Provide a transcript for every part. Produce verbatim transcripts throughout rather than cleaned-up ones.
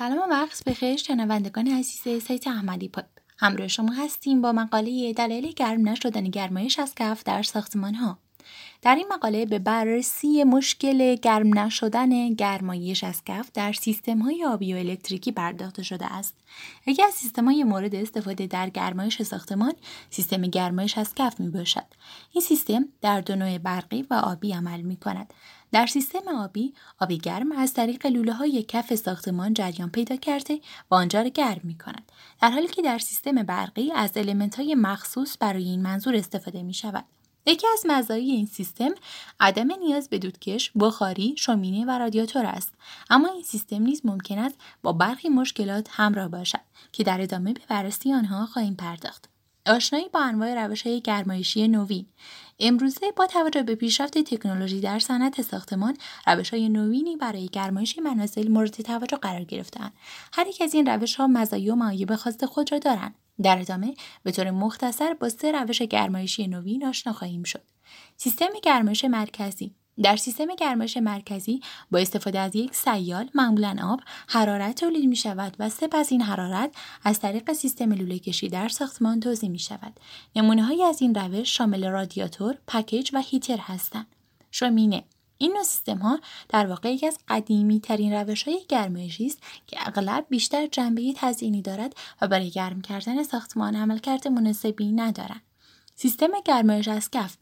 سلام و وقت بخیر شنوندگان عزیز سایت احمدی پاد. همراه شما هستیم با مقاله دلایل گرم نشدن گرمایش از کف در ساختمان‌ها. در این مقاله به بررسی مشکل گرم نشدن گرمایش از کف در سیستم‌های آبی و الکتریکی پرداخته شده است. یکی از سیستم‌های مورد استفاده در گرمایش ساختمان سیستم گرمایش از کف میباشد. این سیستم در دو نوع برقی و آبی عمل می‌کند. در سیستم آبی، آب گرم از طریق لوله‌های کف ساختمان جریان پیدا کرده و آنجا را گرم می‌کند، در حالی که در سیستم برقی از المنت‌های مخصوص برای این منظور استفاده می‌شود. یکی از مزایای این سیستم عدم نیاز به دودکش، بخاری، شومینه و رادیاتور است، اما این سیستم نیز ممکن است با برخی مشکلات همراه باشد که در ادامه به بررسی آنها خواهیم پرداخت. آشنایی با انواع روش‌های گرمایشی نوین. امروزه با توجه به پیشرفت تکنولوژی در صنعت ساختمان، روش‌های نوینی برای گرمایش منازل مورد توجه قرار گرفته‌اند. هر یک از این روش‌ها مزایا و معایب خاص خود را دارند. در ادامه به طور مختصر با سه روش گرمایشی نوین آشنا خواهیم شد. سیستم گرمایش مرکزی. در سیستم گرمایش مرکزی با استفاده از یک سیال معمولاً آب حرارت تولید می شود و سپس این حرارت از طریق سیستم لوله کشی در ساختمان توزیع می شود. نمونه هایی از این روش شامل رادیاتور، پکیج و هیتر هستند. شومینه. این نوع سیستم ها در واقع یکی از قدیمی ترین روش های گرمایشی است که اغلب بیشتر جنبه تزیینی دارد و برای گرم کردن ساختمان عملکرد مناسبی ندارند. سیستم گرمایش از کف.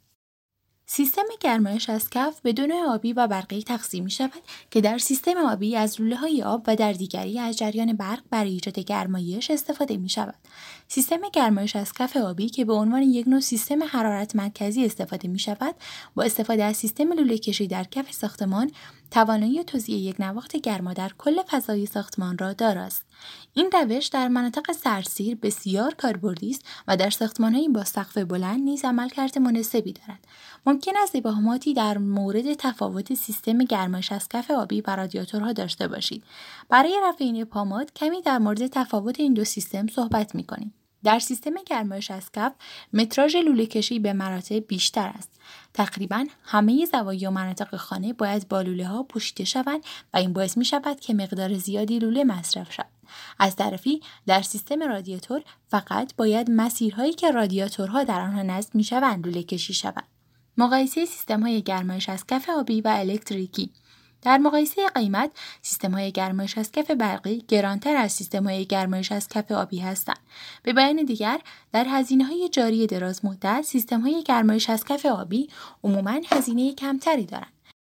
سیستم گرمایش از کف به دو نوع آبی و برقی تقسیم می شود که در سیستم آبی از لوله های آب و در دیگری از جریان برق برای ایجاد گرمایش استفاده می شود. سیستم گرمایش از کف آبی که به عنوان یک نوع سیستم حرارت مرکزی استفاده می شود، با استفاده از سیستم لوله کشی در کف ساختمان توانایی توزیع یک نواخت گرما در کل فضای ساختمان را دارد. این روش در مناطق سردسیر بسیار کاربردی است و در ساختمان‌های با سقف بلند نیز عملکرد مناسبی دارد. ممکن است ابهاماتی در مورد تفاوت سیستم گرمایش از کف آبی و رادیاتورها داشته باشید. برای رفع این ابهامات کمی در مورد تفاوت این دو سیستم صحبت می‌کنیم. در سیستم گرمایش از کف متراژ لوله کشی به مراتب بیشتر است. تقریباً همه زوایا و مناطق خانه باید با لوله ها پوشیده شوند و این باعث می شود که مقدار زیادی لوله مصرف شود. از طرفی در سیستم رادیاتور فقط باید مسیرهایی که رادیاتورها در آنها نصب می شوند لوله کشی شوند. مقایسه سیستم های گرمایش از کف آبی و الکتریکی. در مقایسه قیمت، سیستم‌های گرمایش از کف برقی گرانتر از سیستم‌های گرمایش از کف آبی هستند. به بیان دیگر، در هزینه‌های جاری دراز مدت، سیستم‌های گرمایش از کف آبی عموماً هزینه کمتری دارند.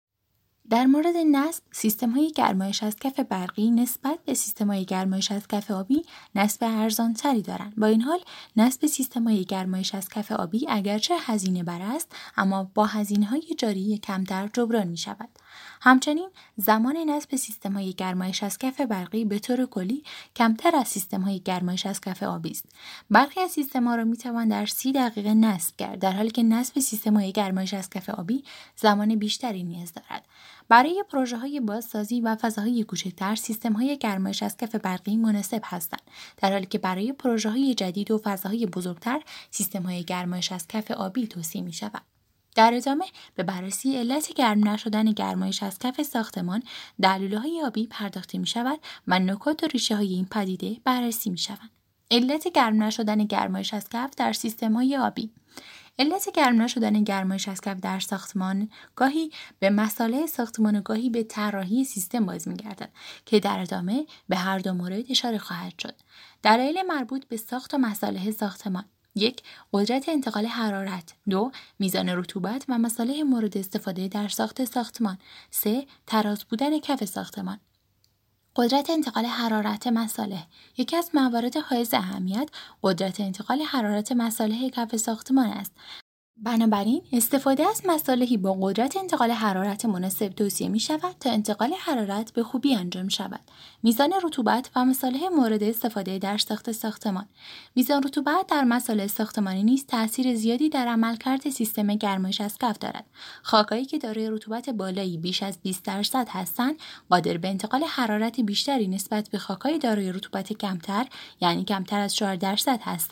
در مورد نصب، سیستم‌های گرمایش از کف برقی نسبت به سیستم‌های گرمایش از کف آبی نصب ارزان‌تری دارند. با این حال، نصب سیستم‌های گرمایش از کف آبی اگرچه هزینه بر است، اما با هزینه‌های جاری کمتر جبران می‌شود. همچنین زمان نصب سیستم‌های گرمایش از کف برقی به طور کلی کمتر از سیستم‌های گرمایش از کف آبی است. برخی از سیستم‌ها را می‌توان در سی دقیقه نصب کرد، در حالی که نصب سیستم‌های گرمایش از کف آبی زمان بیشتری نیاز دارد. برای پروژه‌های بازسازی و فضاهای کوچکتر، سیستم‌های گرمایش از کف برقی مناسب هستند، در حالی که برای پروژه‌های جدید و فضاهای بزرگتر، سیستم‌های گرمایش از کف آبی توصیه می‌شود. در ادامه به بررسی علت گرم نشدن گرمایش از کف ساختمان در لوله‌های آبی پرداخته می‌شود و نکات و ریشه‌های این پدیده بررسی می‌شوند. علت گرم نشدن گرمایش از کف در سیستم‌های آبی. علت گرم نشدن گرمایش از کف در ساختمان گاهی به مسائل ساختمان و گاهی به طراحی سیستم باز می‌گردد که در ادامه به هر دو مورد اشاره خواهد شد. دلایل مربوط به ساخت و مصالح ساختمان: یک، قدرت انتقال حرارت. دو، میزان رطوبت و مصالح مورد استفاده در ساخت ساختمان. سه، تراز بودن کف ساختمان. قدرت انتقال حرارت مصالح. یکی از موارد حائز اهمیت قدرت انتقال حرارت مصالح کف ساختمان است. بنابراین استفاده از مصالحی با قدرت انتقال حرارت مناسب توصیه می شود تا انتقال حرارت به خوبی انجام شود. میزان رطوبت و مصالح مورد استفاده در ساخت ساختمان. میزان رطوبت در مصالح ساختمانی نیز تأثیر زیادی در عملکرد سیستم گرمایش از کف دارد. خاک‌هایی که دارای رطوبت بالایی بیش از بیست درصد هستند، قادر به انتقال حرارت بیشتری نسبت به خاک‌های دارای رطوبت کمتر، یعنی کمتر از چهار درصد هستند.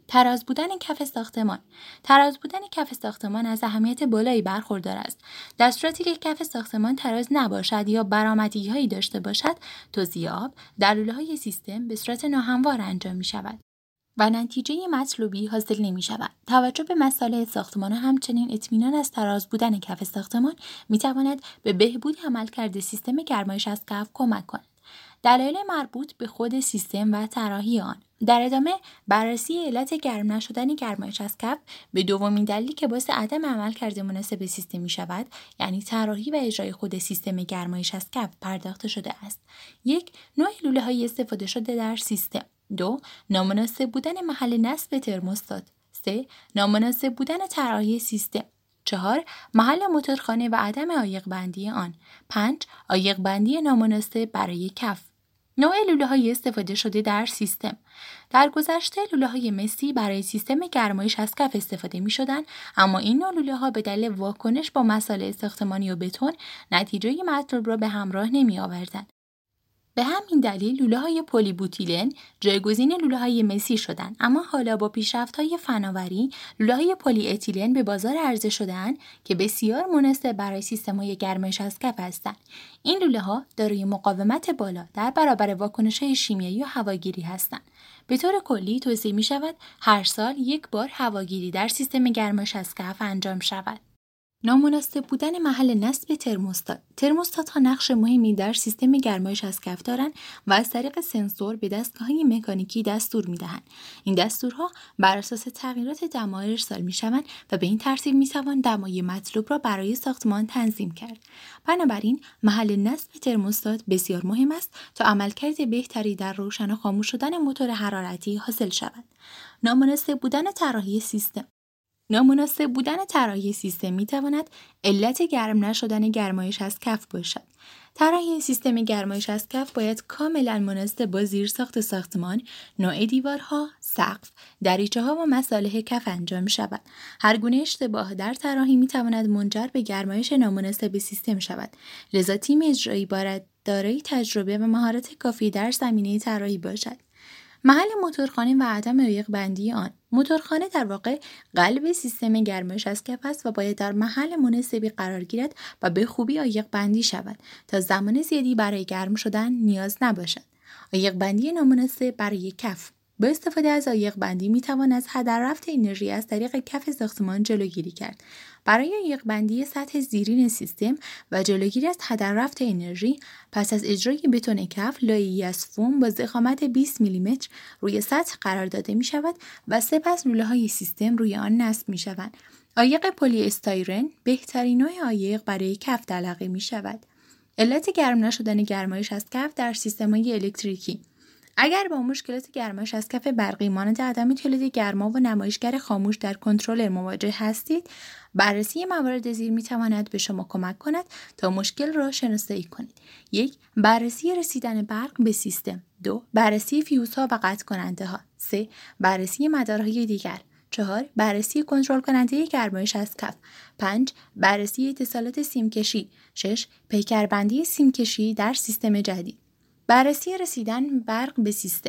تراز بودن کف ساختمان. تراز بودن کف ساختمان از اهمیت بالایی برخوردار است. در صورتی که کف ساختمان تراز نباشد یا برآمدگی‌هایی داشته باشد، توزیع آب در لوله‌های سیستم به صورت ناهموار انجام می‌شود و نتیجه مطلوبی حاصل نمی‌شود. توجه به مسائل ساختمان و همچنین اطمینان از تراز بودن کف ساختمان می‌تواند به بهبود عملکرد سیستم گرمایش از کف کمک کند. دلایل مربوط به خود سیستم و طراحی آن. در ادامه بررسی علت گرم نشدن گرمایش از کف به دومین دلیلی که باعث عدم عملکرد مناسب سیستم می شود، یعنی طراحی و اجرای خود سیستم گرمایش از کف پرداخته شده است. یک، نوع لوله های استفاده شده در سیستم. دو، نامناسب بودن محل نصب ترموستات. سه، نامناسب بودن طراحی سیستم. چهار، محل موتورخانه و عدم عایق بندی آن. پنج، عایق بندی نامناسب برای کف. نوع لوله های استفاده شده در سیستم. در گذشته لوله های مسی برای سیستم گرمایش از کف استفاده می شدن، اما این نوع لوله ها به دلیل واکنش با مسائل ساختمانی و بتون نتیجه مطلوب را به همراه نمی آوردند. به همین دلیل لوله های پلی بوتیلن جایگزین لوله های مسی شدند، اما حالا با پیشرفت های فناوری لوله های پلی اتیلن به بازار عرضه شده‌اند که بسیار مناسب برای سیستم های گرمایش از کف هستند. این لوله ها دارای مقاومت بالا در برابر واکنش های شیمیایی و هواگیری هستند. به طور کلی توصیه می شود هر سال یک بار هواگیری در سیستم گرمایش از کف انجام شود. نامناسب بودن محل نصب ترموستات. ترموستات ها نقش مهمی در سیستم گرمایش از کف دارند و از طریق سنسور به دستگاه‌های مکانیکی دستور می‌دهند. این دستورها بر اساس تغییرات دما ارسال می‌شوند و به این ترتیب می‌توان دمای مطلوب را برای ساختمان تنظیم کرد. بنابراین محل نصب ترموستات بسیار مهم است تا عملکرد بهتری در روشن و خاموش شدن موتور حرارتی حاصل شود. نامناسب بودن طراحی سیستم. نامناسب بودن طراحی سیستم می تواند علت گرم نشدن گرمایش از کف باشد. طراحی سیستم گرمایش از کف باید کاملا مناسب با زیرساخت ساختمان، نوع دیوارها، سقف، دریچه‌ها و مصالح کف انجام شود. هر گونه اشتباه در طراحی می تواند منجر به گرمایش نامناسب سیستم شود. لذا تیم اجرایی باید دارای تجربه و مهارت کافی در زمینه طراحی باشد. محل موتورخانه و عدم عایق بندی آن. موتورخانه در واقع قلب سیستم گرمایش از کف است و باید در محل مناسبی قرار گیرد و به خوبی عایق بندی شود تا زمان زیادی برای گرم شدن نیاز نباشد. عایق بندی نامناسب برای کف. با استفاده از عایق بندی می توان از هدر رفت انرژی از طریق کف ساختمان جلوگیری کرد. برای عایق بندی سطح زیرین سیستم و جلوگیری از هدر رفت انرژی، پس از اجرای بتون کف، لایه‌ای از فوم با ضخامت بیست میلیمتر روی سطح قرار داده می شود و سپس لوله‌های سیستم روی آن نصب می شوند. عایق پلی استایرن بهترین نوع عایق برای کف تلقی می شود. علت گرم نشدن گرمایش از کف در سیستم‌های الکتریکی. اگر با مشکلات گرمایش از کف برقی مانند عدم تولید گرما و نمایشگر خاموش در کنترلر مواجه هستید، بررسی موارد زیر می‌تواند به شما کمک کند تا مشکل را شناسایی کنید. یک، بررسی رسیدن برق به سیستم. دو، بررسی فیوزها و قطع کننده ها. سه، بررسی مدارهای دیگر. چهار، بررسی کنترل کننده گرمایش از کف. پنج، بررسی اتصالات سیمکشی. شش، پیکربندی سیمکشی در سیستم جدید. بررسی رسیدن برق به سیستم.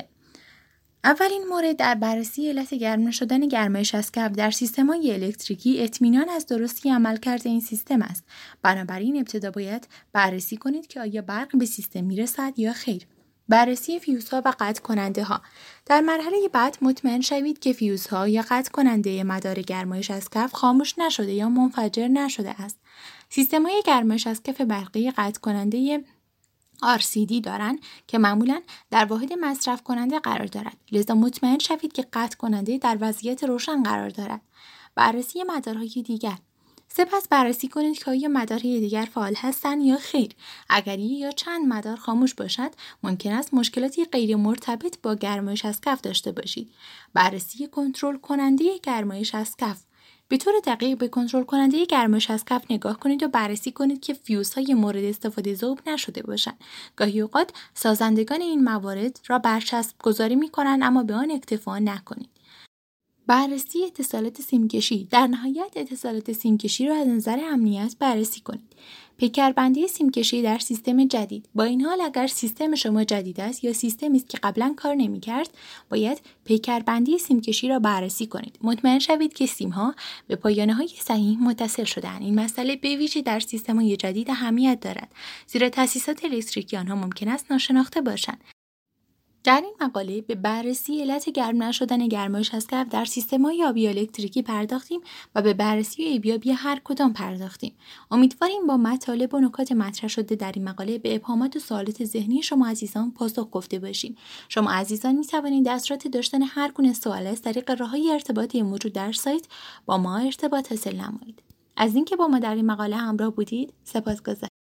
اولین مورد در بررسی علت گرم نشدن گرمایش از کف در سیستم‌های الکتریکی اطمینان از درستی عملکرد این سیستم است. بنابراین ابتدا باید بررسی کنید که آیا برق به سیستم میرسد یا خیر. بررسی فیوزها و قطع کننده ها. در مرحله بعد مطمئن شوید که فیوزها یا قطع کننده مدار گرمایش از کف خاموش نشده یا منفجر نشده است. سیستم‌های گرمایش از کف برقی قطع کننده آر سی دی دارند که معمولاً در واحد مصرف کننده قرار دارد. لذا مطمئن شوید که قطع کننده در وضعیت روشن قرار دارد. بررسی مدارهای دیگر. سپس بررسی کنید که آیا مدارهای دیگر فعال هستند یا خیر. اگر یک یا چند مدار خاموش باشد، ممکن است مشکلاتی غیر مرتبط با گرمایش از کف داشته باشید. بررسی کنترل کننده گرمایش از کف. به طور دقیق به کنترل کننده گرمایش از کف نگاه کنید و بررسی کنید که فیوزهای مورد استفاده ذوب نشده باشند. گاهی اوقات سازندگان این موارد را برچسب گذاری می کنند، اما به آن اکتفا نکنید. بررسی اتصالات سیمکشی. در نهایت اتصالات سیمکشی را از نظر امنیت بررسی کنید. پیکربندی سیمکشی در سیستم جدید. با این حال اگر سیستم شما جدید است یا سیستمی است که قبلا کار نمی‌کرد، باید پیکربندی سیمکشی را بررسی کنید. مطمئن شوید که سیم‌ها به پایانه‌های صحیح متصل شده‌اند. این مسئله به ویژه در سیستم‌های جدید اهمیت دارد، زیرا تاسیسات الکتریکی آنها ممکن است ناشناخته باشند. در این مقاله به بررسی علت گرم نشدن گرمایش از کف در سیستم‌های آبی الکتریکی پرداختیم و به بررسی ایبیابی هر کدام پرداختیم. امیدواریم با مطالب و نکات مطرح شده در این مقاله به ابهامات و سوالات ذهنی شما عزیزان پاسخ گفته باشیم. شما عزیزان می‌توانید دسترس داشتن هر گونه سوال از طریق راه‌های ارتباطی موجود در سایت با ما ارتباط حاصل نمایید. از اینکه با ما در این مقاله همراه بودید سپاسگزارم.